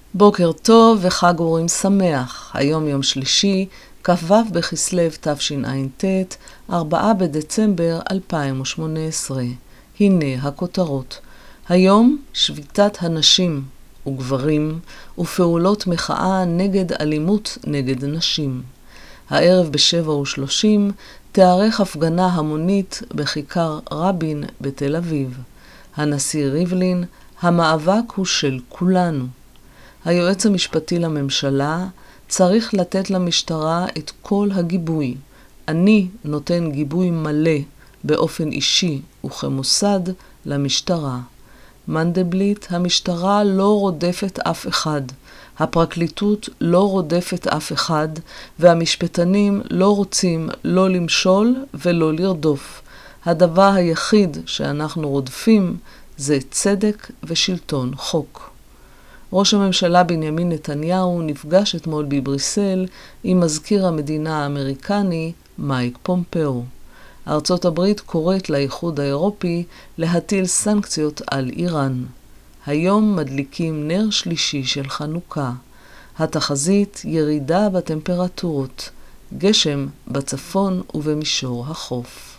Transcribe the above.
בוקר טוב וחג אורים שמח. היום יום שלישי, כ"ו בכסלו תשע"ט, 4 בדצמבר 2018. הנה הכותרות. היום שביתת הנשים וגברים ופעולות מחאה נגד אלימות נגד נשים. הערב ב7:30 תארך הפגנה המונית בכיכר רבין בתל אביב. הנשיא ריבלין, המאבק הוא של כולנו. היועץ המשפטי לממשלה צריך לתת למשטרה את כל הגיבוי. אני נותן גיבוי מלא באופן אישי וכמוסד למשטרה. מנדלבליט, המשטרה לא רודפת אף אחד. הפרקליטות לא רודפת אף אחד, והמשפטנים לא רוצים לא למשול ולא לרדוף. הדבר היחיד שאנחנו רודפים זה צדק ושלטון חוק. ראש הממשלה בנימין נתניהו נפגש אתמול בבריסל עם מזכיר המדינה האמריקני מייק פומפאו. ארצות הברית קוראת לאיחוד האירופי להטיל סנקציות על איראן. היום מדליקים נר שלישי של חנוכה. התחזית ירידה בטמפרטורות, גשם בצפון ובמישור החוף.